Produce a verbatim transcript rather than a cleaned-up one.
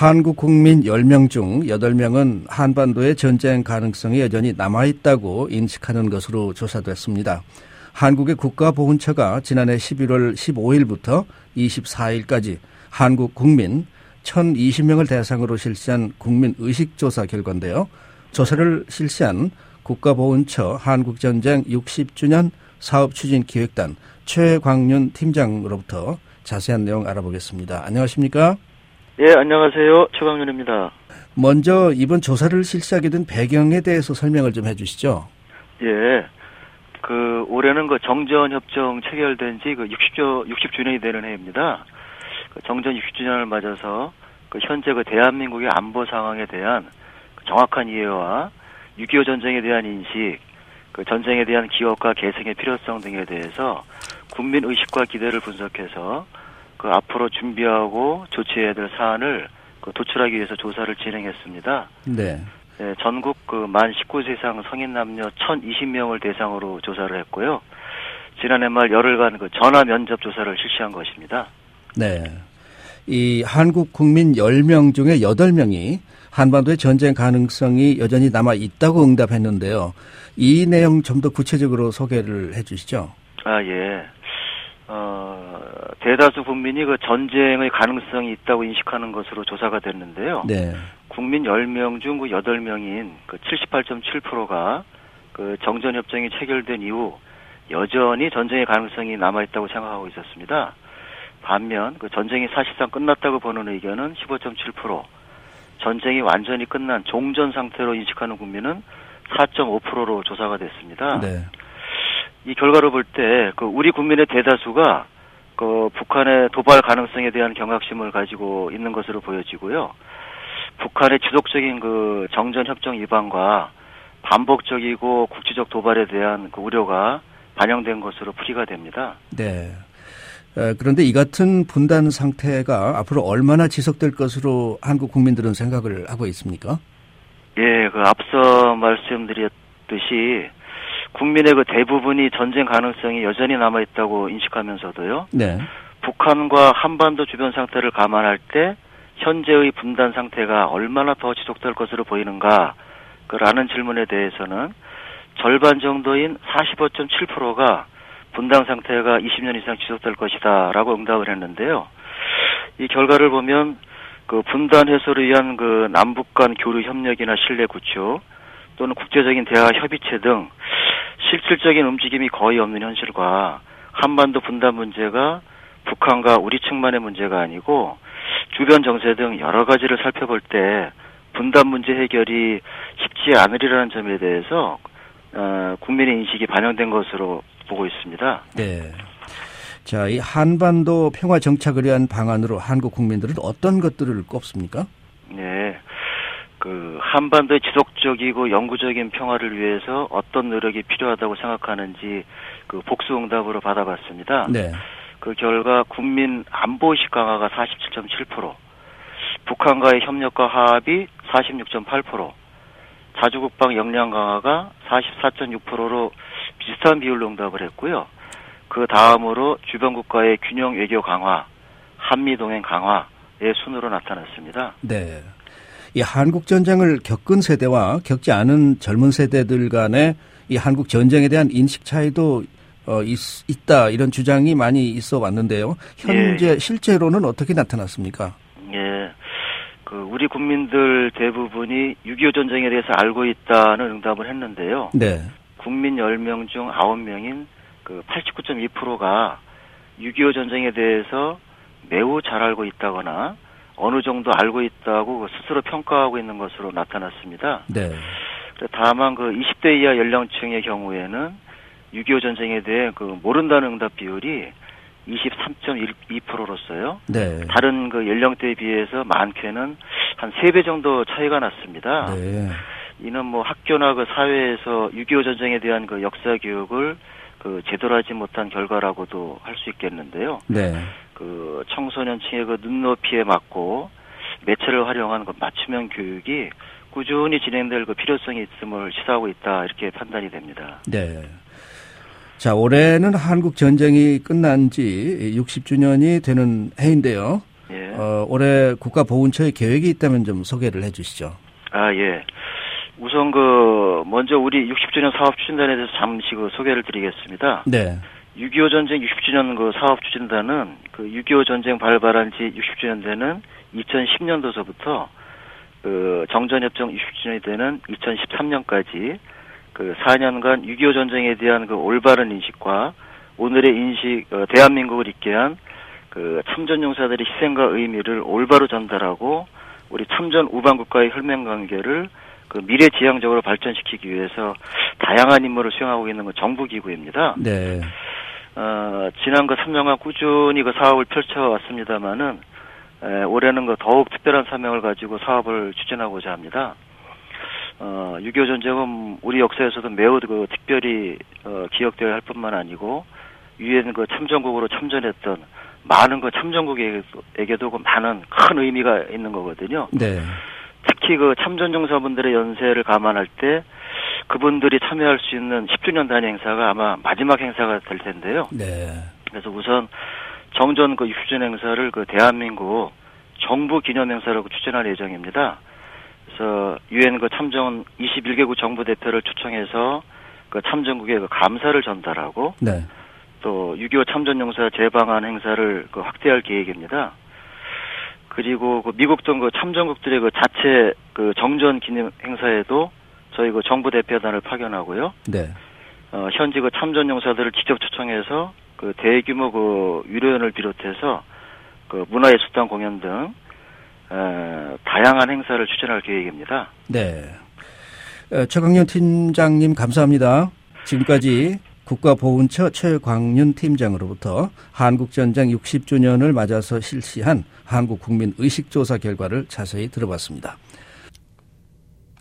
한국 국민 열 명 중 여덟 명은 한반도의 전쟁 가능성이 여전히 남아있다고 인식하는 것으로 조사됐습니다. 한국의 국가보훈처가 지난해 십일월 십오일부터 이십사일까지 한국 국민 천이십 명을 대상으로 실시한 국민의식조사 결과인데요. 조사를 실시한 국가보훈처 한국전쟁 육십 주년 사업추진기획단 최광윤 팀장으로부터 자세한 내용 알아보겠습니다. 안녕하십니까? 예, 안녕하세요. 최광윤입니다. 먼저 이번 조사를 실시하게 된 배경에 대해서 설명을 좀 해주시죠. 예, 그 올해는 그 정전협정 체결된 지 그 육십 주년이 되는 해입니다. 그 정전 육십 주년을 맞아서 그 현재 그 대한민국의 안보 상황에 대한 그 정확한 이해와 육이오 전쟁에 대한 인식, 그 전쟁에 대한 기억과 계승의 필요성 등에 대해서 국민 의식과 기대를 분석해서 그 앞으로 준비하고 조치해야 될 사안을 그 도출하기 위해서 조사를 진행했습니다. 네. 네, 전국 그 만 십구 세 이상 성인 남녀 천이십 명을 대상으로 조사를 했고요. 지난해 말 열흘간 그 전화 면접 조사를 실시한 것입니다. 네. 이 한국 국민 열 명 중에 여덟 명이 한반도의 전쟁 가능성이 여전히 남아 있다고 응답했는데요. 이 내용 좀 더 구체적으로 소개를 해 주시죠. 아, 예. 어, 대다수 국민이 그 전쟁의 가능성이 있다고 인식하는 것으로 조사가 됐는데요. 네. 국민 열 명 중 그 여덟 명인 그 칠십팔 점 칠 퍼센트가 그 정전협정이 체결된 이후 여전히 전쟁의 가능성이 남아있다고 생각하고 있었습니다. 반면 그 전쟁이 사실상 끝났다고 보는 의견은 십오 점 칠 퍼센트, 전쟁이 완전히 끝난 종전 상태로 인식하는 국민은 사 점 오 퍼센트로 조사가 됐습니다. 네. 이 결과를 볼 때 그 우리 국민의 대다수가 그 북한의 도발 가능성에 대한 경각심을 가지고 있는 것으로 보여지고요. 북한의 지속적인 그 정전 협정 위반과 반복적이고 국지적 도발에 대한 그 우려가 반영된 것으로 풀이가 됩니다. 네. 그런데 이 같은 분단 상태가 앞으로 얼마나 지속될 것으로 한국 국민들은 생각을 하고 있습니까? 예, 그 앞서 말씀드렸듯이 국민의 그 대부분이 전쟁 가능성이 여전히 남아있다고 인식하면서도요. 네. 북한과 한반도 주변 상태를 감안할 때 현재의 분단 상태가 얼마나 더 지속될 것으로 보이는가? 라는 질문에 대해서는 절반 정도인 사십오 점 칠 퍼센트가 분단 상태가 이십 년 이상 지속될 것이다 라고 응답을 했는데요. 이 결과를 보면 그 분단 해소를 위한 그 남북 간 교류 협력이나 신뢰 구축 또는 국제적인 대화 협의체 등 실질적인 움직임이 거의 없는 현실과 한반도 분단 문제가 북한과 우리 측만의 문제가 아니고 주변 정세 등 여러 가지를 살펴볼 때 분단 문제 해결이 쉽지 않으리라는 점에 대해서 어, 국민의 인식이 반영된 것으로 보고 있습니다. 네. 자, 이 한반도 평화 정착을 위한 방안으로 한국 국민들은 어떤 것들을 꼽습니까? 네. 그 한반도의 지속적이고 영구적인 평화를 위해서 어떤 노력이 필요하다고 생각하는지 그 복수 응답으로 받아봤습니다. 네. 그 결과 국민 안보의식 강화가 사십칠 점 칠 퍼센트, 북한과의 협력과 화합이 사십육 점 팔 퍼센트, 자주국방 역량 강화가 사십사 점 육 퍼센트로 비슷한 비율로 응답을 했고요. 그 다음으로 주변 국가의 균형 외교 강화, 한미 동행 강화의 순으로 나타났습니다. 네. 이 한국 전쟁을 겪은 세대와 겪지 않은 젊은 세대들 간의 이 한국 전쟁에 대한 인식 차이도 어, 있, 있다 이런 주장이 많이 있어 왔는데요. 현재 예. 실제로는 어떻게 나타났습니까? 예, 그 우리 국민들 대부분이 육이오 전쟁에 대해서 알고 있다는 응답을 했는데요. 네. 국민 열 명 중 아홉 명인 그 팔십구 점 이 퍼센트가 육이오 전쟁에 대해서 매우 잘 알고 있다거나 어느 정도 알고 있다고 스스로 평가하고 있는 것으로 나타났습니다. 네. 다만 그 이십 대 이하 연령층의 경우에는 육이오 전쟁에 대해 그 모른다는 응답 비율이 이십삼 점 이 퍼센트로서요. 네. 다른 그 연령대에 비해서 많게는 한 세 배 정도 차이가 났습니다. 네. 이는 뭐 학교나 그 사회에서 육이오 전쟁에 대한 그 역사 교육을 그 제대로 하지 못한 결과라고도 할 수 있겠는데요. 네. 그 청소년층의 그 눈높이에 맞고 매체를 활용한 그 맞춤형 교육이 꾸준히 진행될 그 필요성이 있음을 시사하고 있다 이렇게 판단이 됩니다. 네. 자, 올해는 한국 전쟁이 끝난 지 육십 주년이 되는 해인데요. 예. 어, 올해 국가보훈처의 계획이 있다면 좀 소개를 해 주시죠. 아, 예. 우선 그 먼저 우리 육십 주년 사업 추진단에 대해서 잠시 그 소개를 드리겠습니다. 네. 육이오 전쟁 육십 주년 그 사업 추진단은 그 육이오 전쟁 발발한 지 육십 주년 되는 이천십 년도서부터 그 정전협정 육십 주년이 되는 이천십삼 년까지 그 사 년간 육이오 전쟁에 대한 그 올바른 인식과 오늘의 인식, 어, 대한민국을 있게 한 그 참전용사들의 희생과 의미를 올바로 전달하고 우리 참전 우방 국가의 혈맹 관계를 그 미래지향적으로 발전시키기 위해서 다양한 임무를 수행하고 있는 그 정부기구입니다. 네. 어, 지난 그 삼 년간 꾸준히 그 사업을 펼쳐왔습니다만은 에, 올해는 그 더욱 특별한 사명을 가지고 사업을 추진하고자 합니다. 어, 육이오 전쟁은 우리 역사에서도 매우 그 특별히 어, 기억되어야 할 뿐만 아니고 유엔 그 참전국으로 참전했던 많은 그 참전국에게도 그 많은 큰 의미가 있는 거거든요. 네. 특히 그 참전용사분들의 연세를 감안할 때 그분들이 참여할 수 있는 십 주년 단위 행사가 아마 마지막 행사가 될 텐데요. 네. 그래서 우선 정전 그 육십 주년 행사를 그 대한민국 정부 기념 행사라고 추진할 예정입니다. 그래서 유엔 그 참전 이십일 개국 정부 대표를 초청해서 그 참전국에 그 감사를 전달하고 네. 또 육이오 참전용사 재방한 행사를 그 확대할 계획입니다. 그리고 그 미국 등 그 참전국들의 그 자체 그 정전 기념 행사에도 저희 그 정부 대표단을 파견하고요. 네. 어, 현지 그 참전용사들을 직접 초청해서 그 대규모 그 유료연을 비롯해서 그 문화예술단 공연 등 에, 다양한 행사를 추진할 계획입니다. 네. 어, 최광윤 팀장님 감사합니다. 지금까지 국가보훈처 최광윤 팀장으로부터 한국전쟁 육십 주년을 맞아서 실시한 한국국민 의식조사 결과를 자세히 들어봤습니다.